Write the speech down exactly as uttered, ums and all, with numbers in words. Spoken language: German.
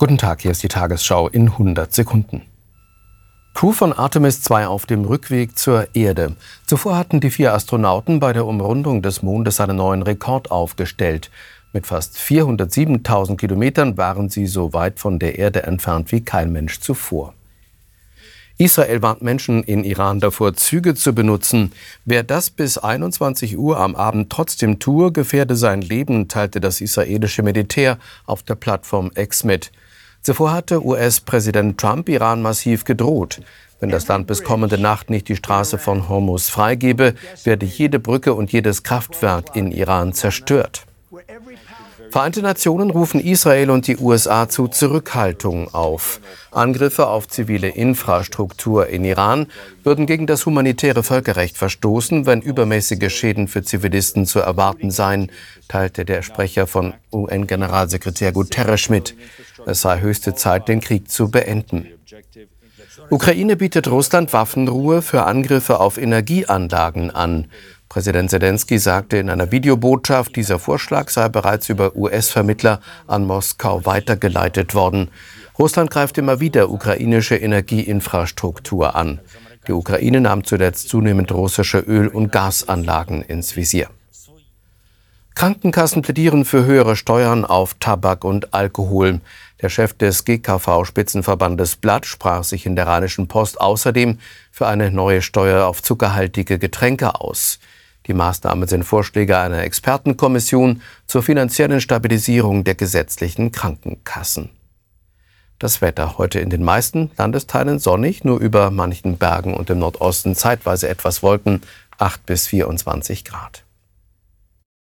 Guten Tag, hier ist die Tagesschau in hundert Sekunden. Crew von Artemis zwei auf dem Rückweg zur Erde. Zuvor hatten die vier Astronauten bei der Umrundung des Mondes einen neuen Rekord aufgestellt. Mit fast vierhundertsiebentausend Kilometern waren sie so weit von der Erde entfernt wie kein Mensch zuvor. Israel warnt Menschen in Iran davor, Züge zu benutzen. Wer das bis einundzwanzig Uhr am Abend trotzdem tue, gefährde sein Leben, teilte das israelische Militär auf der Plattform X mit. Zuvor hatte U S-Präsident Trump Iran massiv gedroht. Wenn das Land bis kommende Nacht nicht die Straße von Hormuz freigebe, werde jede Brücke und jedes Kraftwerk in Iran zerstört. Vereinte Nationen rufen Israel und die U S A zu Zurückhaltung auf. Angriffe auf zivile Infrastruktur in Iran würden gegen das humanitäre Völkerrecht verstoßen, wenn übermäßige Schäden für Zivilisten zu erwarten seien, teilte der Sprecher von U N-Generalsekretär Guterres mit. Es sei höchste Zeit, den Krieg zu beenden. Ukraine bietet Russland Waffenruhe für Angriffe auf Energieanlagen an. Präsident Selenskyj sagte in einer Videobotschaft, dieser Vorschlag sei bereits über U S-Vermittler an Moskau weitergeleitet worden. Russland greift immer wieder ukrainische Energieinfrastruktur an. Die Ukraine nahm zuletzt zunehmend russische Öl- und Gasanlagen ins Visier. Krankenkassen plädieren für höhere Steuern auf Tabak und Alkohol. Der Chef des G K V-Spitzenverbandes Blatt sprach sich in der Rheinischen Post außerdem für eine neue Steuer auf zuckerhaltige Getränke aus. Die Maßnahmen sind Vorschläge einer Expertenkommission zur finanziellen Stabilisierung der gesetzlichen Krankenkassen. Das Wetter heute in den meisten Landesteilen sonnig, nur über manchen Bergen und im Nordosten zeitweise etwas Wolken, acht bis vierundzwanzig Grad.